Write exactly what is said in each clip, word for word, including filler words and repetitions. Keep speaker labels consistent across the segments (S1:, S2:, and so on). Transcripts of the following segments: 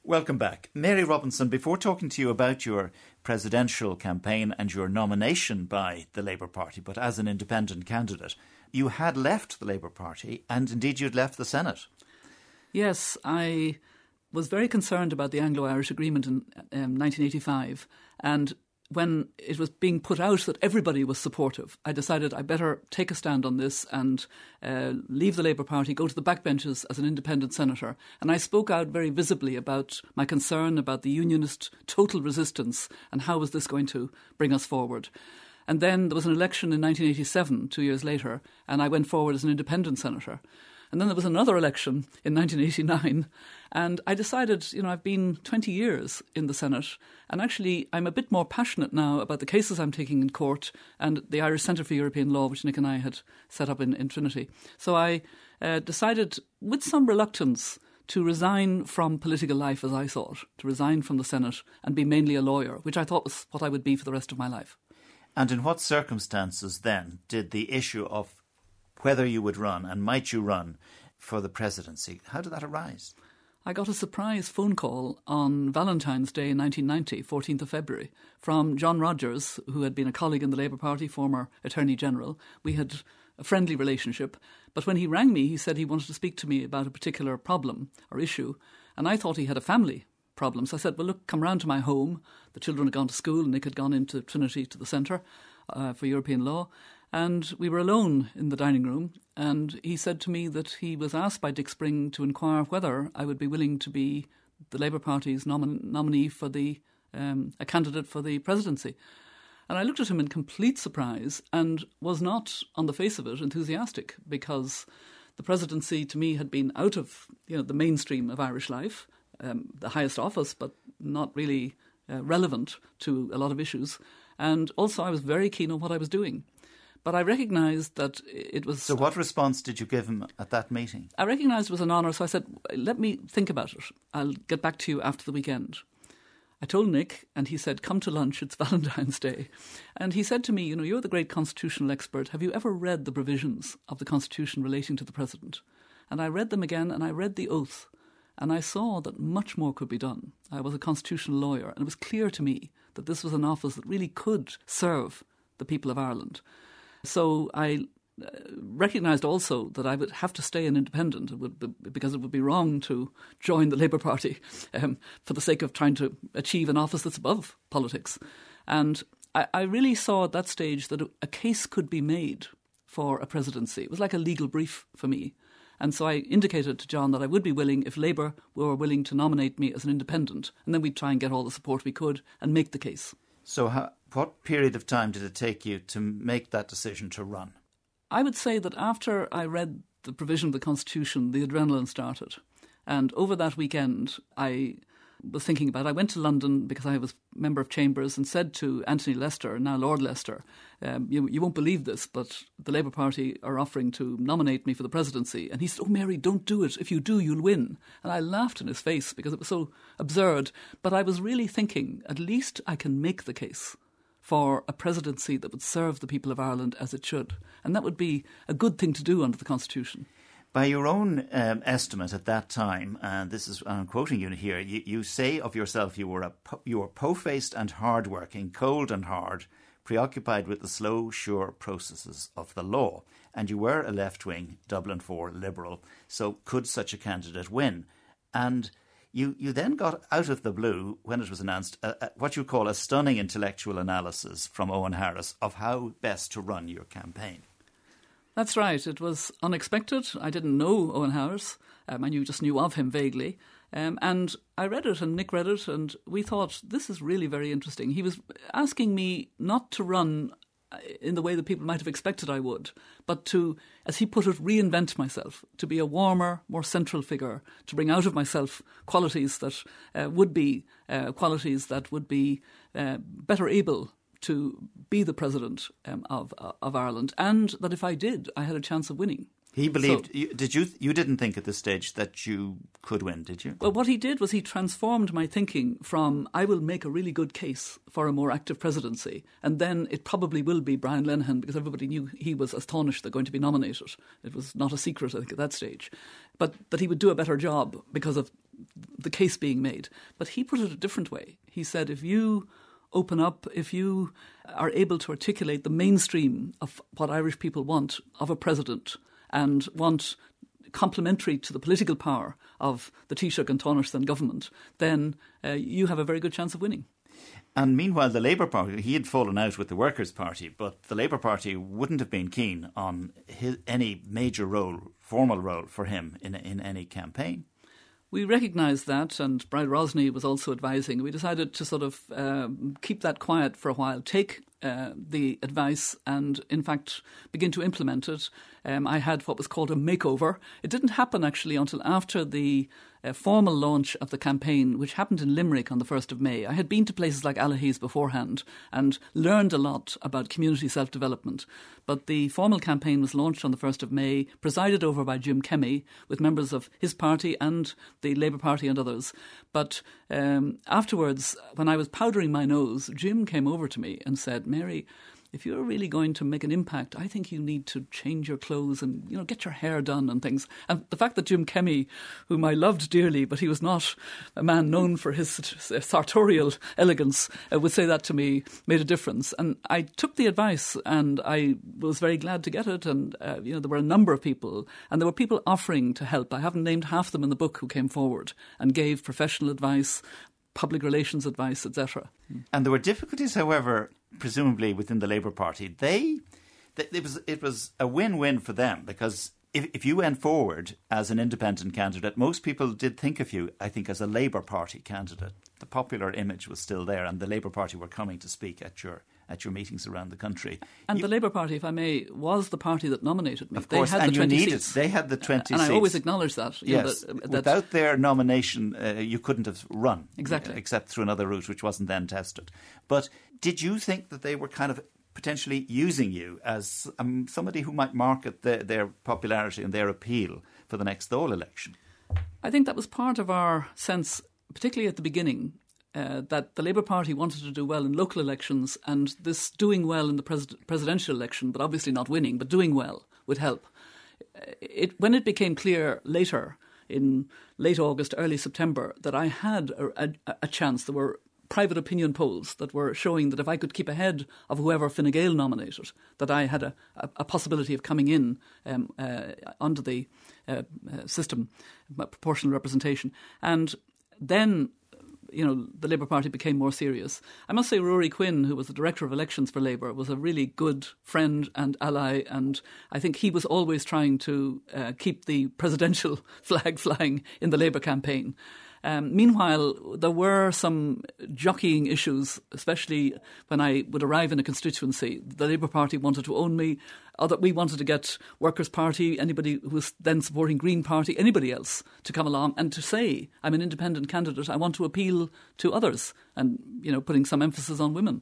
S1: Welcome back. Mary Robinson, before talking to you about your presidential campaign and your nomination by the Labour Party, but as an independent candidate, you had left the Labour Party and indeed you'd left the Senate.
S2: Yes, I was very concerned about the Anglo-Irish Agreement in um, nineteen eighty-five, and when it was being put out that everybody was supportive, I decided I better take a stand on this and uh, leave the Labour Party, go to the backbenches as an independent senator. And I spoke out very visibly about my concern about the unionist total resistance and how was this going to bring us forward. And then there was an election in nineteen eighty-seven, two years later, and I went forward as an independent senator. And then there was another election in nineteen eighty-nine, and I decided, you know, I've been twenty years in the Senate, and actually I'm a bit more passionate now about the cases I'm taking in court and the Irish Centre for European Law, which Nick and I had set up in, in Trinity. So I uh, decided, with some reluctance, to resign from political life, as I thought, to resign from the Senate and be mainly a lawyer, which I thought was what I would be for the rest of my life.
S1: And in what circumstances, then, did the issue of whether you would run and might you run for the presidency, how did that arise?
S2: I got a surprise phone call on Valentine's Day in nineteen ninety, fourteenth of February, from John Rogers, who had been a colleague in the Labour Party, former Attorney General. We had a friendly relationship, but when he rang me, he said he wanted to speak to me about a particular problem or issue, and I thought he had a family problem. So I said, well, look, come round to my home. The children had gone to school, Nick had gone into Trinity to the Centre uh, for European Law. And we were alone in the dining room, and he said to me that he was asked by Dick Spring to inquire whether I would be willing to be the Labour Party's nomin- nominee for the um, a candidate for the presidency. And I looked at him in complete surprise and was not, on the face of it, enthusiastic, because the presidency to me had been out of, you know, the mainstream of Irish life, um, the highest office, but not really uh, relevant to a lot of issues. And also I was very keen on what I was doing. But I recognised that it was...
S1: So what response did you give him at that meeting?
S2: I recognised it was an honour, so I said, let me think about it. I'll get back to you after the weekend. I told Nick, and he said, come to lunch, it's Valentine's Day. And he said to me, you know, you're the great constitutional expert. Have you ever read the provisions of the Constitution relating to the President? And I read them again, and I read the oath. And I saw that much more could be done. I was a constitutional lawyer, and it was clear to me that this was an office that really could serve the people of Ireland. So I uh, recognised also that I would have to stay an independent it would be, because it would be wrong to join the Labour Party um, for the sake of trying to achieve an office that's above politics. And I, I really saw at that stage that a case could be made for a presidency. It was like a legal brief for me. And so I indicated to John that I would be willing if Labour were willing to nominate me as an independent, and then we'd try and get all the support we could and make the case.
S1: So how, what period of time did it take you to make that decision to run?
S2: I would say that after I read the provision of the Constitution, the adrenaline started. And over that weekend, I was thinking about it. I went to London because I was member of Chambers and said to Anthony Lester, now Lord Lester, um, you, you won't believe this, but the Labour Party are offering to nominate me for the presidency. And he said, oh, Mary, don't do it. If you do, you'll win. And I laughed in his face because it was so absurd. But I was really thinking, at least I can make the case for a presidency that would serve the people of Ireland as it should. And that would be a good thing to do under the Constitution.
S1: By your own um, estimate at that time, and this is, I'm quoting you here, you, you say of yourself you were a po- you were po-faced and hard-working, cold and hard, preoccupied with the slow, sure processes of the law. And you were a left-wing Dublin four Liberal, so could such a candidate win? And you, you then got out of the blue, when it was announced, a, a, what you call a stunning intellectual analysis from Owen Harris of how best to run your campaign.
S2: That's right. It was unexpected. I didn't know Owen Harris. Um, I knew just knew of him vaguely. Um, and I read it and Nick read it and we thought, this is really very interesting. He was asking me not to run in the way that people might have expected I would, but to, as he put it, reinvent myself, to be a warmer, more central figure, to bring out of myself qualities that uh, would be uh, qualities that would be uh, better able to be the president um, of uh, of Ireland, and that if I did, I had a chance of winning.
S1: He believed.
S2: So,
S1: you, did you? You didn't think at this stage that you could win, did you?
S2: Well, what he did was he transformed my thinking from I will make a really good case for a more active presidency, and then it probably will be Brian Lenihan because everybody knew he was as Tánaiste they're going to be nominated. It was not a secret, I think, at that stage, but that he would do a better job because of the case being made. But he put it a different way. He said, if you open up, if you are able to articulate the mainstream of what Irish people want of a president and want complementary to the political power of the Taoiseach and Tánaiste government, then uh, you have a very good chance of winning.
S1: And meanwhile, the Labour Party, he had fallen out with the Workers' Party, but the Labour Party wouldn't have been keen on his, any major role, formal role for him in, in any campaign.
S2: We recognised that, and Brad Rosny was also advising. We decided to sort of uh, keep that quiet for a while, take uh, the advice and, in fact, begin to implement it. Um, I had what was called a makeover. It didn't happen, actually, until after the uh, formal launch of the campaign, which happened in Limerick on the first of May. I had been to places like Allihies beforehand and learned a lot about community self-development. But the formal campaign was launched on the first of May, presided over by Jim Kemmy, with members of his party and the Labour Party and others. But um, afterwards, when I was powdering my nose, Jim came over to me and said, Mary, if you're really going to make an impact, I think you need to change your clothes and, you know, get your hair done and things. And the fact that Jim Kemmy, whom I loved dearly, but he was not a man known for his sartorial elegance, uh, would say that to me made a difference. And I took the advice and I was very glad to get it. And, uh, you know, there were a number of people and there were people offering to help. I haven't named half them in the book who came forward and gave professional advice, public relations advice, et cetera.
S1: And there were difficulties, however, presumably within the Labour Party. They, it was it was a win-win for them, because if, if you went forward as an independent candidate, most people did think of you, I think, as a Labour Party candidate. The popular image was still there, and the Labour Party were coming to speak at your at your meetings around the country.
S2: And
S1: you,
S2: the Labour Party, if I may, was the party that nominated me.
S1: Of course,
S2: they had
S1: and
S2: the twenty
S1: you needed,
S2: seats.
S1: they had the twenty
S2: and
S1: seats.
S2: And I always acknowledge that. You
S1: Yes,
S2: know, that, that
S1: without their nomination, uh, you couldn't have run.
S2: Exactly.
S1: Except through another route, which wasn't then tested. But did you think that they were kind of potentially using you as um, somebody who might market the, their popularity and their appeal for the next Dáil election?
S2: I think that was part of our sense, particularly at the beginning, uh, that the Labour Party wanted to do well in local elections, and this doing well in the pres- presidential election, but obviously not winning, but doing well would help. It, when it became clear later, in late August, early September, that I had a, a, a chance, there were private opinion polls that were showing that if I could keep ahead of whoever Fine Gael nominated, that I had a, a, a possibility of coming in um, uh, under the uh, uh, system, proportional representation. And then, you know, the Labour Party became more serious. I must say Rory Quinn, who was the Director of Elections for Labour, was a really good friend and ally, and I think he was always trying to uh, keep the presidential flag flying in the Labour campaign. Um, meanwhile, there were some jockeying issues, especially when I would arrive in a constituency. The Labour Party wanted to own me. Other, we wanted to get Workers' Party, anybody who was then supporting Green Party, anybody else to come along and to say, I'm an independent candidate, I want to appeal to others, and, you know, putting some emphasis on women.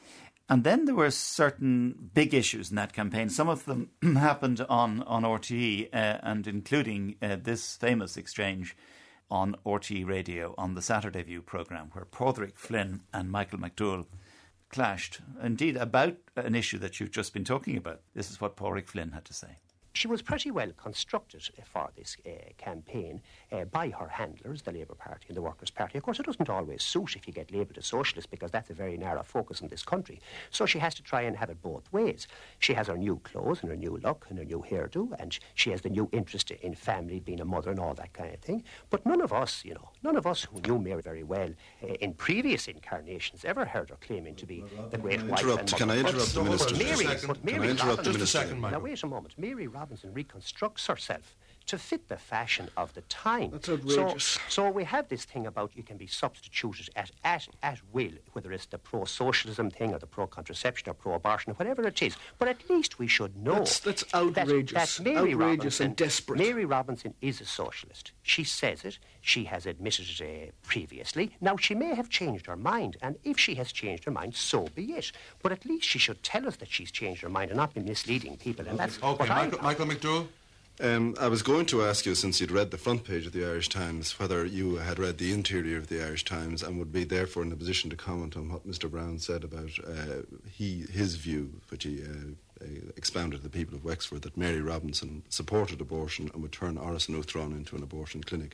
S1: And then there were certain big issues in that campaign. Some of them happened on, on R T E, uh, and including uh, this famous exchange on R T E Radio on the Saturday View programme, where Pádraig Flynn and Michael McDowell clashed, indeed, about an issue that you've just been talking about. This is what Pádraig Flynn had to say.
S3: She was pretty well constructed for this uh, campaign uh, by her handlers, the Labour Party and the Workers' Party. Of course, it doesn't always suit if you get labelled a socialist, because that's a very narrow focus in this country. So she has to try and have it both ways. She has her new clothes and her new look and her new hairdo, and she has the new interest in family, being a mother and all that kind of thing. But none of us, you know, none of us who knew Mary very well uh, in previous incarnations ever heard her claiming to be the great wife and mother.
S4: Can I interrupt the minister?
S3: But Mary,
S4: Just a
S3: but Mary
S4: Can I interrupt
S3: Robinson,
S4: the minister?
S3: just a second, now wait a moment. Mary Robinson reconstructs herself to fit the fashion of the time.
S4: That's outrageous.
S3: So, so we have this thing about you can be substituted at, at, at will, whether it's the pro-socialism thing or the pro-contraception or pro-abortion or whatever it is. But at least we should know
S4: That's, that's outrageous.
S3: that, that Mary
S4: outrageous
S3: Robinson,
S4: and desperate.
S3: Mary Robinson is a socialist. She says it. She has admitted it uh, previously. Now, she may have changed her mind, and if she has changed her mind, so be it. But at least she should tell us that she's changed her mind and not be misleading people. And that's
S5: Okay,
S3: what
S5: Michael,
S3: I...
S5: Michael McDowell?
S4: Um, I was going to ask you, since you'd read the front page of the Irish Times, whether you had read the interior of the Irish Times and would be therefore in a position to comment on what Mister Brown said about uh, he his view, which he uh, uh, expounded to the people of Wexford, that Mary Robinson supported abortion and would turn Orison Uachtaráin into an abortion clinic.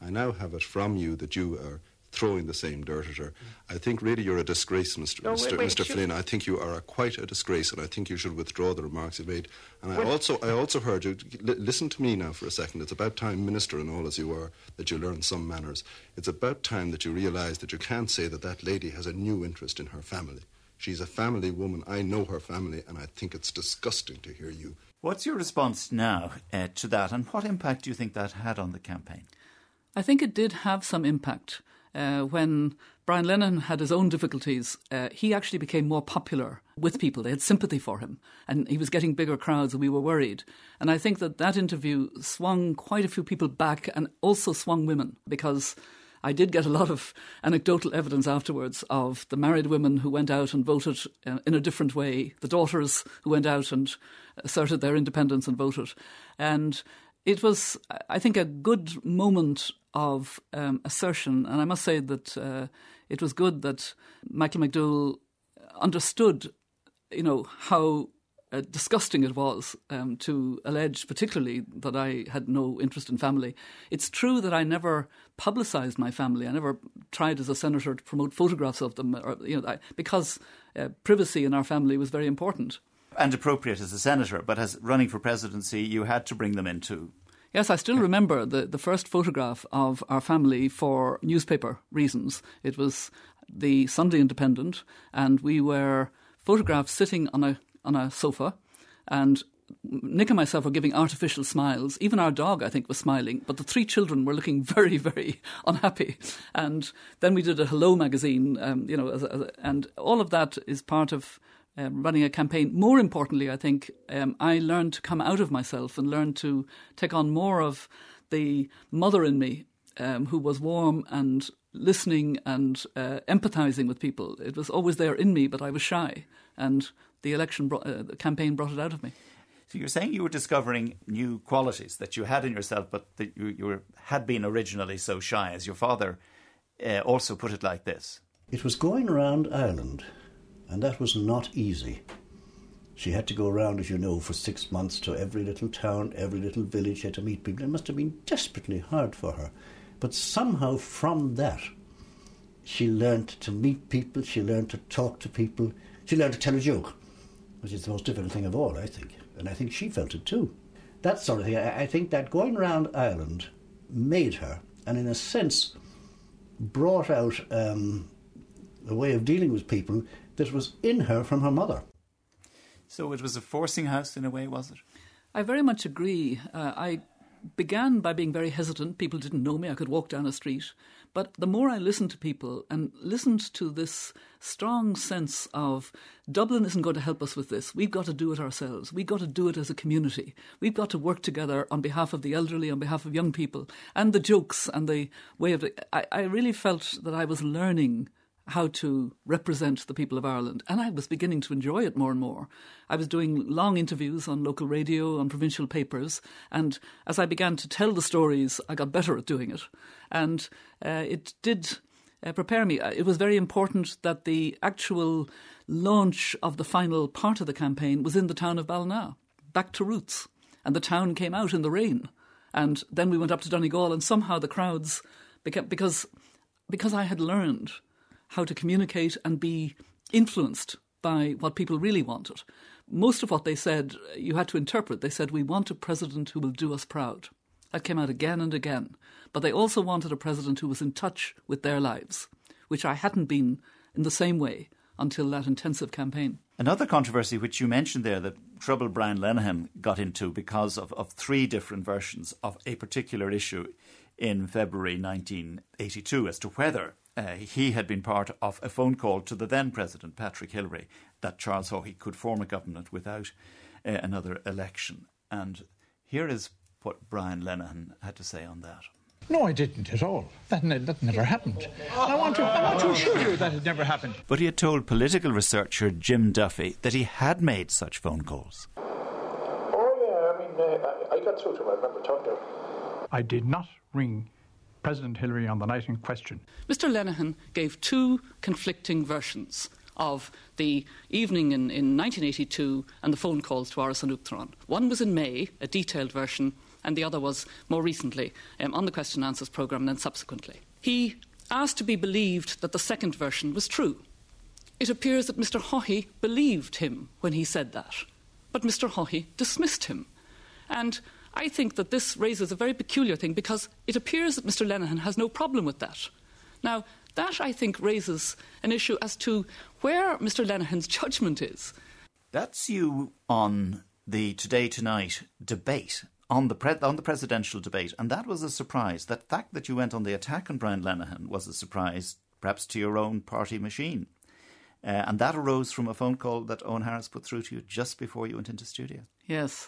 S4: I now have it from you that you are throwing the same dirt at her. I think really you're a disgrace, Mister
S3: No, wait,
S4: Mister
S3: wait,
S4: Mister
S3: should...
S4: Flynn. I think you are a, quite a disgrace, and I think you should withdraw the remarks you made. And
S3: well,
S4: I also I also heard you, l- listen to me now for a second. It's about time, Minister and all as you are, that you learn some manners. It's about time that you realise that you can't say that that lady has a new interest in her family. She's a family woman. I know her family, and I think it's disgusting to hear you.
S1: What's your response now uh, to that, and what impact do you think that had on the campaign?
S2: I think it did have some impact. Uh, when Brian Lenihan had his own difficulties, uh, he actually became more popular with people. They had sympathy for him, and he was getting bigger crowds, and we were worried. And I think that that interview swung quite a few people back, and also swung women, because I did get a lot of anecdotal evidence afterwards of the married women who went out and voted uh, in a different way, the daughters who went out and asserted their independence and voted. And it was, I think, a good moment of um, assertion. And I must say that uh, it was good that Michael McDowell understood, you know, how uh, disgusting it was um, to allege particularly that I had no interest in family. It's true that I never publicised my family. I never tried as a senator to promote photographs of them, or, you know, I, because uh, privacy in our family was very important.
S1: And appropriate as a senator, but as running for presidency, you had to bring them into.
S2: Yes, I still remember the, the first photograph of our family for newspaper reasons. It was the Sunday Independent, and we were photographed sitting on a on a sofa, and Nick and myself were giving artificial smiles. Even our dog, I think, was smiling, but the three children were looking very, very unhappy. And then we did a Hello magazine, um, you know, as a, as a, and all of that is part of Um, running a campaign. More importantly, I think um, I learned to come out of myself and learned to take on more of the mother in me, um, who was warm and listening and uh, empathising with people. It was always there in me, but I was shy, and the election, brought, uh, the campaign brought it out of me.
S1: So you're saying you were discovering new qualities that you had in yourself, but that you, you were, had been originally so shy, as your father uh, also put it like this.
S5: It was going around Ireland. And that was not easy. She had to go around, as you know, for six months to every little town, every little village. She had to meet people. It must have been desperately hard for her. But somehow from that, she learned to meet people, she learned to talk to people, she learned to tell a joke, which is the most difficult thing of all, I think. And I think she felt it too. That sort of thing, I, I think that going around Ireland made her, and in a sense, brought out um, a way of dealing with people that was in her from her mother.
S1: So it was a forcing house in a way, was it?
S2: I very much agree. Uh, I began by being very hesitant. People didn't know me. I could walk down a street. But the more I listened to people and listened to this strong sense of Dublin isn't going to help us with this. We've got to do it ourselves. We've got to do it as a community. We've got to work together on behalf of the elderly, on behalf of young people, and the jokes and the way of it. I, I really felt that I was learning how to represent the people of Ireland. And I was beginning to enjoy it more and more. I was doing long interviews on local radio, on provincial papers, and as I began to tell the stories, I got better at doing it. And uh, it did uh, prepare me. It was very important that the actual launch of the final part of the campaign was in the town of Ballina, back to roots. And the town came out in the rain. And then we went up to Donegal, and somehow the crowds, became, because, because I had learned how to communicate and be influenced by what people really wanted. Most of what they said, you had to interpret. They said, we want a president who will do us proud. That came out again and again. But they also wanted a president who was in touch with their lives, which I hadn't been in the same way until that intensive campaign.
S1: Another controversy which you mentioned there that trouble Brian Lenihan got into because of, of three different versions of a particular issue in February nineteen eighty-two as to whether Uh, he had been part of a phone call to the then President, Patrick Hillery, that Charles Haughey could form a government without uh, another election. And here is what Brian Lenihan had to say on that.
S6: No, I didn't at all. That, ne- that never happened. I want to, I want to assure you that it never happened.
S1: But he had told political researcher Jim Duffy that he had made such phone calls.
S7: Oh, yeah, I mean, uh, I got through to him, I remember talking to him.
S6: I did not ring President Hillary on the night in question.
S2: Mister Lenihan gave two conflicting versions of the evening in, in nineteen eighty-two and the phone calls to Áras an Uachtaráin. One was in May, a detailed version, and the other was more recently um, on the Question and Answers programme and then subsequently. He asked to be believed that the second version was true. It appears that Mr Haughey believed him when he said that, but Mr Haughey dismissed him. And I think that this raises a very peculiar thing, because it appears that Mr Lenihan has no problem with that. Now, that, I think, raises an issue as to where Mr Lenihan's judgment is.
S1: That's you on the Today Tonight debate, on the pre- on the presidential debate, and that was a surprise. That fact that you went on the attack on Brian Lenihan was a surprise, perhaps to your own party machine. Uh, and that arose from a phone call that Owen Harris put through to you just before you went into studio.
S2: Yes.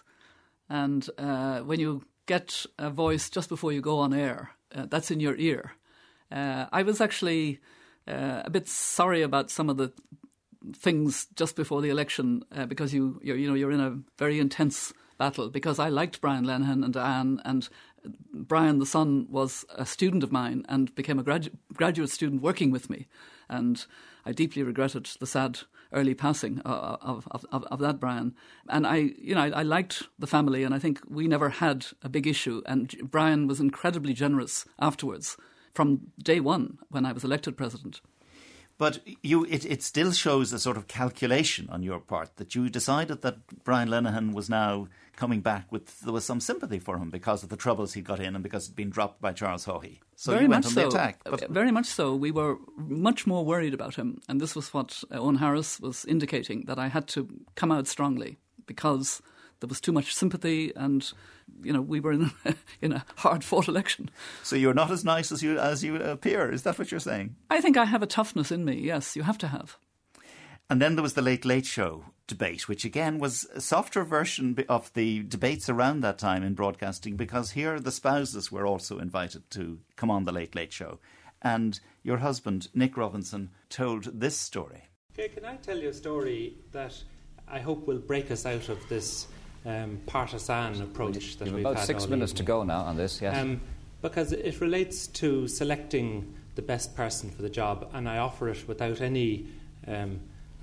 S2: And uh, when you get a voice just before you go on air, uh, that's in your ear. Uh, I was actually uh, a bit sorry about some of the things just before the election uh, because you you're, you know you're in a very intense battle. Because I liked Brian Lenihan and Anne, and Brian the son was a student of mine and became a gradu- graduate student working with me, and I deeply regretted the sad early passing of, of, of, of that Brian. And I, you know, I, I liked the family, and I think we never had a big issue. And Brian was incredibly generous afterwards, from day one when I was elected president.
S1: But you, it, it still shows a sort of calculation on your part that you decided that Brian Lenihan was now coming back with, there was some sympathy for him because of the troubles he got in and because he'd been dropped by Charles Haughey. So
S2: very
S1: you went
S2: much
S1: on
S2: so.
S1: the attack. But
S2: Very much so. We were much more worried about him. And this was what Owen Harris was indicating, that I had to come out strongly because there was too much sympathy, and you know we were in a, in a hard-fought election.
S1: So you're not as nice as you as you appear. Is that what you're saying?
S2: I think I have a toughness in me. Yes, you have to have.
S1: And then there was the Late Late Show debate, which again was a softer version of the debates around that time in broadcasting, because here the spouses were also invited to come on the Late Late Show, and your husband Nick Robinson told this story.
S8: Okay, can I tell you a story that I hope will break us out of this Um, partisan approach that
S9: You've
S8: we've
S9: about
S8: had
S9: six
S8: all
S9: minutes
S8: evening.
S9: to go now on this, yes.
S8: Um, because it relates to selecting the best person for the job, and I offer it without any um,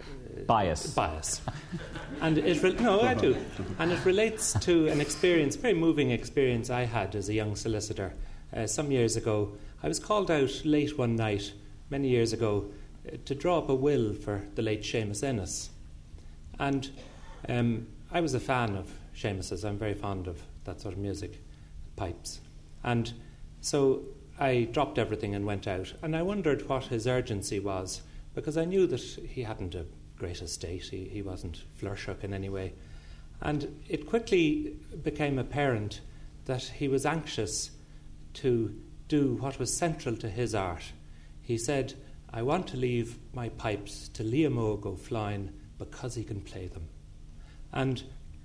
S9: bias.
S8: Bias, and it re- no, I do, and it relates to an experience, very moving experience I had as a young solicitor uh, some years ago. I was called out late one night, many years ago, uh, to draw up a will for the late Seamus Ennis, and. Um, I was a fan of Seamus's. I'm very fond of that sort of music, pipes. And so I dropped everything and went out. And I wondered what his urgency was, because I knew that he hadn't a great estate. He, he wasn't flour-shook in any way. And it quickly became apparent that he was anxious to do what was central to his art. He said, I want to leave my pipes to Liam O'Gofline because he can play them. And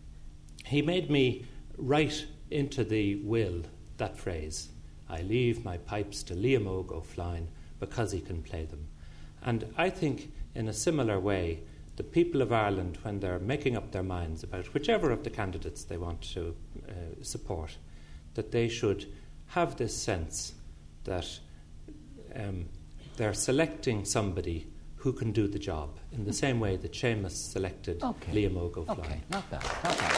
S8: he made me write into the will that phrase, I leave my pipes to Liam O'Gofline because he can play them. And I think in a similar way, the people of Ireland, when they're making up their minds about whichever of the candidates they want to uh, support, that they should have this sense that um, they're selecting somebody who can do the job, in the same way that Seamus selected
S9: okay.
S8: Liam O'Gofline.
S9: Okay, not that, not that.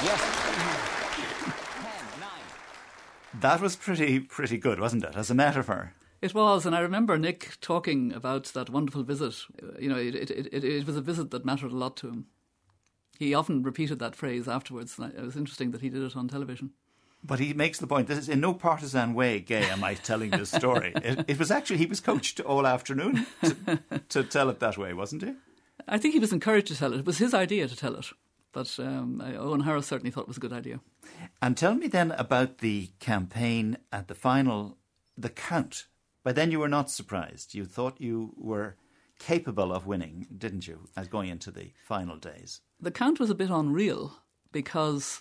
S9: Yes. Ten, nine.
S1: That was pretty pretty good, wasn't it, as a metaphor?
S2: It was, and I remember Nick talking about that wonderful visit. You know, it, it, it, it was a visit that mattered a lot to him. He often repeated that phrase afterwards, and it was interesting that he did it on television.
S1: But he makes the point, this is in no partisan way gay, am I telling this story. it, it was actually, he was coached all afternoon to, to tell it that way, wasn't he?
S2: I think he was encouraged to tell it. It was his idea to tell it. But um, Owen Harris certainly thought it was a good idea.
S1: And tell me then about the campaign at the final, the count. By then you were not surprised. You thought you were capable of winning, didn't you, as going into the final days?
S2: The count was a bit unreal because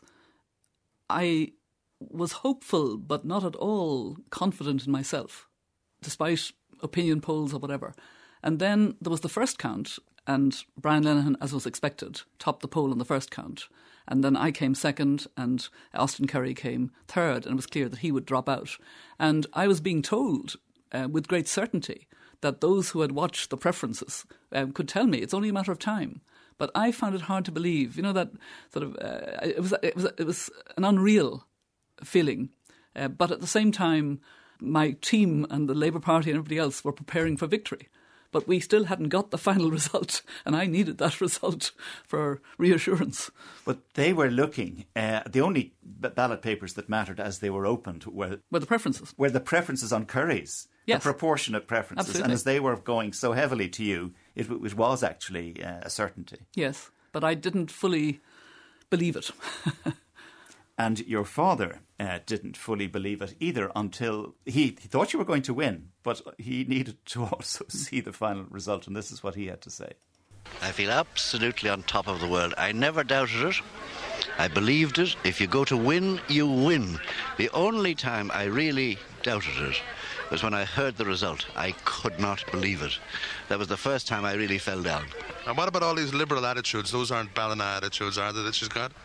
S2: I was hopeful but not at all confident in myself, despite opinion polls or whatever. And then there was the first count, and Brian Lenihan, as was expected, topped the poll on the first count. And then I came second, and Austin Curry came third, and it was clear that he would drop out. And I was being told uh, with great certainty that those who had watched the preferences um, could tell me it's only a matter of time. But I found it hard to believe. You know, that sort of uh, it was it was it was an unreal feeling Uh, but at the same time, my team and the Labour Party and everybody else were preparing for victory. But we still hadn't got the final result, and I needed that result for reassurance.
S1: But they were looking, uh, the only b- ballot papers that mattered as they were opened were,
S2: were the preferences.
S1: Were the preferences on Curry's,
S2: yes.
S1: the proportionate preferences.
S2: Absolutely.
S1: And as they were going so heavily to you, it, it was actually uh, a certainty.
S2: Yes, but I didn't fully believe it.
S1: And your father uh, didn't fully believe it either until he, he thought you were going to win, but he needed to also see the final result, and this is what he had to say.
S10: I feel absolutely on top of the world. I never doubted it. I believed it. If you go to win, you win. The only time I really doubted it was when I heard the result. I could not believe it. That was the first time I really fell down.
S11: And what about all these liberal attitudes? Those aren't Ballina attitudes, are they, that she's got?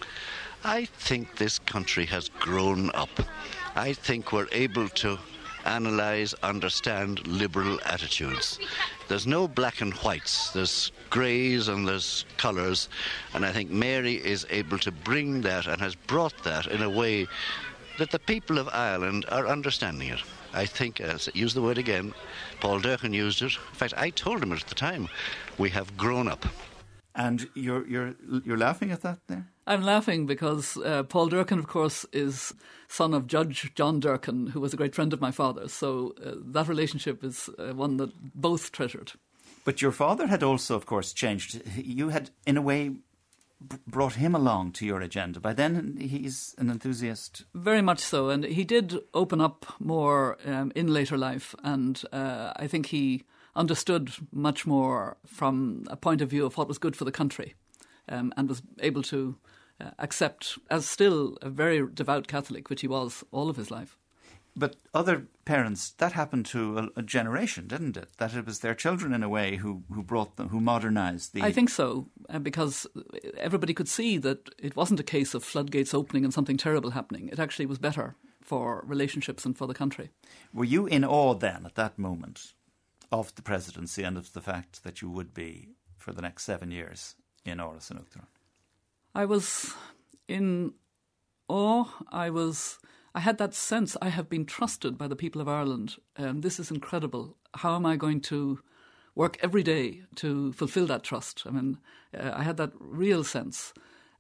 S10: I think this country has grown up. I think we're able to analyse, understand liberal attitudes. There's no black and whites. There's greys and there's colours. And I think Mary is able to bring that and has brought that in a way that the people of Ireland are understanding it. I think, uh, use the word again, Paul Durcan used it. In fact, I told him at the time, we have grown up.
S1: And you're you're you're laughing at that there?
S2: I'm laughing because uh, Paul Durcan, of course, is son of Judge John Durcan, who was a great friend of my father's. So uh, that relationship is uh, one that both treasured.
S1: But your father had also, of course, changed. You had, in a way, b- brought him along to your agenda. By then, he's an enthusiast.
S2: Very much so. And he did open up more um, in later life. And uh, I think he understood much more from a point of view of what was good for the country, um, and was able to uh, accept, as still a very devout Catholic, which he was all of his life.
S1: But other parents, that happened to a, a generation, didn't it? That it was their children, in a way, who, who brought them, who modernised the...
S2: I think so, uh, because everybody could see that it wasn't a case of floodgates opening and something terrible happening. It actually was better for relationships and for the country.
S1: Were you in awe then, at that moment, of the presidency and of the fact that you would be, for the next seven years, in Áras an Uachtaráin?
S2: I was in awe. I was... I had that sense I have been trusted by the people of Ireland. Um, this is incredible. How am I going to work every day to fulfil that trust? I mean, uh, I had that real sense.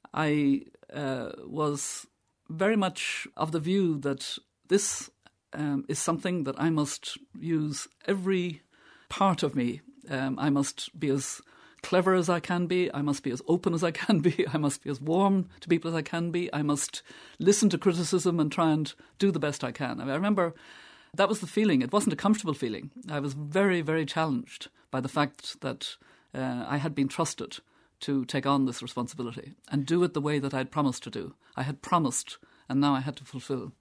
S2: I uh, was very much of the view that this um, is something that I must use every part of me. Um, I must be as clever as I can be, I must be as open as I can be, I must be as warm to people as I can be, I must listen to criticism and try and do the best I can. I mean, I remember that was the feeling. It wasn't a comfortable feeling. I was very, very challenged by the fact that uh, I had been trusted to take on this responsibility and do it the way that I'd promised to do. I had promised, and now I had to fulfil.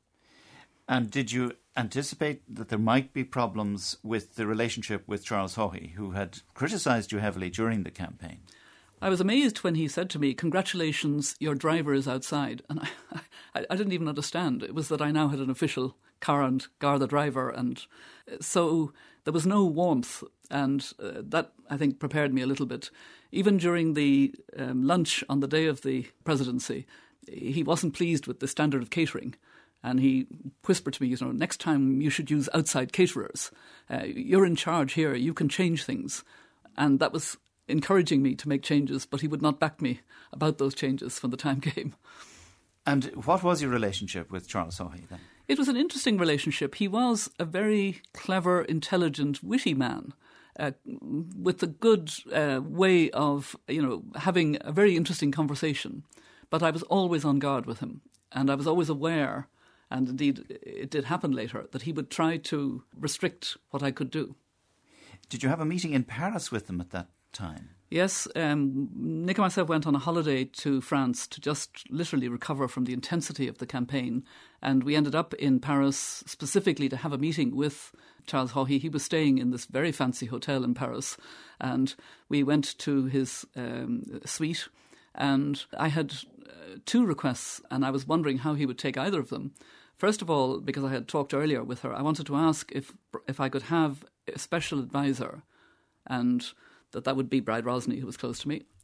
S1: And did you anticipate that there might be problems with the relationship with Charles Haughey, who had criticised you heavily during the campaign?
S2: I was amazed when he said to me, "Congratulations, your driver is outside." And I, I, I didn't even understand. It was that I now had an official car and Garda driver. And so there was no warmth. And uh, that, I think, prepared me a little bit. Even during the um, lunch on the day of the presidency, he wasn't pleased with the standard of catering. And he whispered to me, you know, next time you should use outside caterers. Uh, you're in charge here. You can change things. And that was encouraging me to make changes, but he would not back me about those changes when the time came.
S1: And what was your relationship with Charles Haughey then?
S2: It was an interesting relationship. He was a very clever, intelligent, witty man, uh, with a good uh, way of, you know, having a very interesting conversation. But I was always on guard with him, and I was always aware, and indeed it did happen later, that he would try to restrict what I could do.
S1: Did you have a meeting in Paris with him at that time?
S2: Yes, um, Nick and myself went on a holiday to France to just literally recover from the intensity of the campaign, and we ended up in Paris specifically to have a meeting with Charles Haughey. He was staying in this very fancy hotel in Paris, and we went to his um, suite, and I had uh, two requests, and I was wondering how he would take either of them. First of all, because I had talked earlier with her, I wanted to ask if if I could have a special advisor, and that that would be Bride Rosny, who was close to me.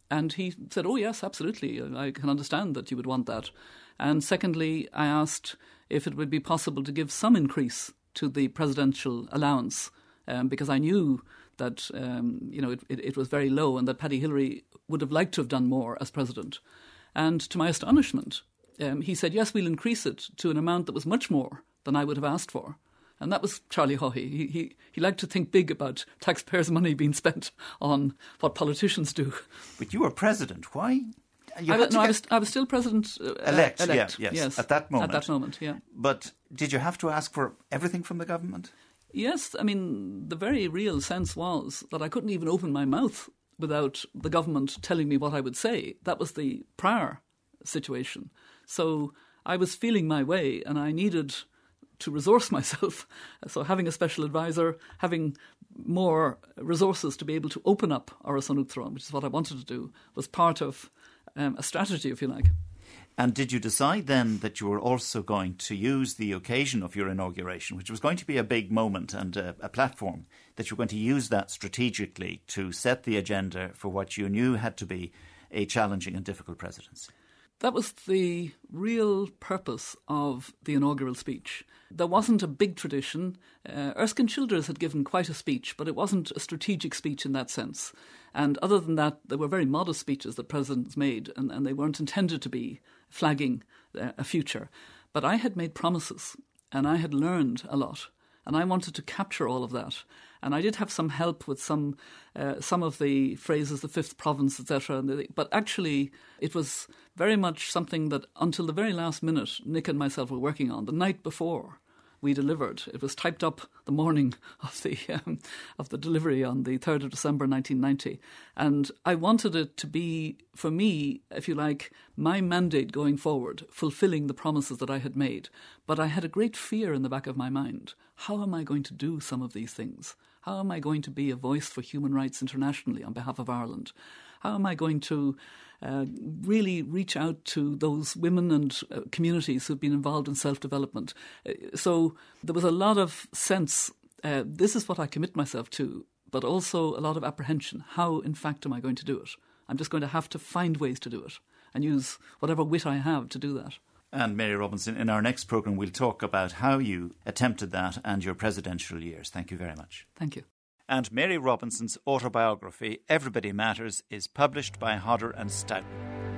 S2: And he said, oh, yes, absolutely, I can understand that you would want that. And secondly, I asked if it would be possible to give some increase to the presidential allowance, um, because I knew that um, you know it, it, it was very low and that Paddy Hillary would have liked to have done more as president. And to my astonishment, um, he said, yes, we'll increase it to an amount that was much more than I would have asked for. And that was Charlie Haughey. He, he, he liked to think big about taxpayers' money being spent on what politicians do.
S1: But you were president. Why? You
S2: I,
S1: had
S2: no,
S1: to
S2: I, was, I was still president. Uh,
S1: elect,
S2: elect.
S1: Yeah, yes,
S2: yes,
S1: at that moment.
S2: At that moment, yeah.
S1: But did you have to ask for everything from the government?
S2: Yes, I mean, the very real sense was that I couldn't even open my mouth without the government telling me what I would say. That was the prior situation. So I was feeling my way and I needed to resource myself. So having a special advisor, having more resources to be able to open up Áras an Uachtaráin, which is what I wanted to do, was part of um, a strategy, if you like.
S1: And did you decide then that you were also going to use the occasion of your inauguration, which was going to be a big moment and a, a platform, that you were going to use that strategically to set the agenda for what you knew had to be a challenging and difficult presidency?
S2: That was the real purpose of the inaugural speech. There wasn't a big tradition. Uh, Erskine Childers had given quite a speech, but it wasn't a strategic speech in that sense. And other than that, there were very modest speeches that presidents made, and, and they weren't intended to be flagging uh, a future. But I had made promises, and I had learned a lot, and I wanted to capture all of that. And I did have some help with some uh, some of the phrases, the fifth province, et cetera. But actually, it was very much something that until the very last minute, Nick and myself were working on. The night before we delivered, it was typed up the morning of the um, of the delivery on the third of December nineteen ninety. And I wanted it to be, for me, if you like, my mandate going forward, fulfilling the promises that I had made. But I had a great fear in the back of my mind. How am I going to do some of these things? How am I going to be a voice for human rights internationally on behalf of Ireland? How am I going to uh, really reach out to those women and uh, communities who've been involved in self-development? Uh, so there was a lot of sense, uh, this is what I commit myself to, but also a lot of apprehension. How, in fact, am I going to do it? I'm just going to have to find ways to do it and use whatever wit I have to do that.
S1: And Mary Robinson, in our next programme, we'll talk about how you attempted that and your presidential years. Thank you very much.
S2: Thank you.
S1: And Mary Robinson's autobiography, Everybody Matters, is published by Hodder and Stoughton.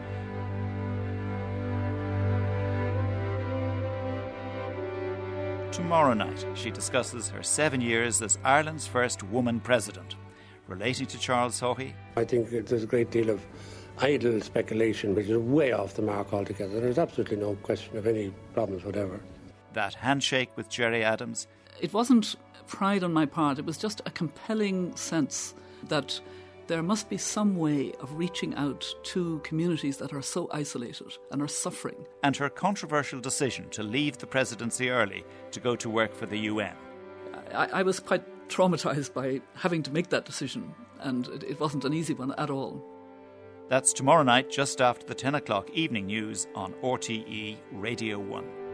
S1: Tomorrow night, she discusses her seven years as Ireland's first woman president. Relating to Charles Haughey,
S12: I think there's a great deal of idle speculation, which is way off the mark altogether. There's absolutely no question of any problems whatever.
S1: That handshake with Gerry Adams.
S2: It wasn't pride on my part, it was just a compelling sense that there must be some way of reaching out to communities that are so isolated and are suffering.
S1: And her controversial decision to leave the presidency early to go to work for the U N.
S2: I, I was quite traumatised by having to make that decision, and it, it wasn't an easy one at all.
S1: That's tomorrow night, just after the ten o'clock evening news on R T E Radio one.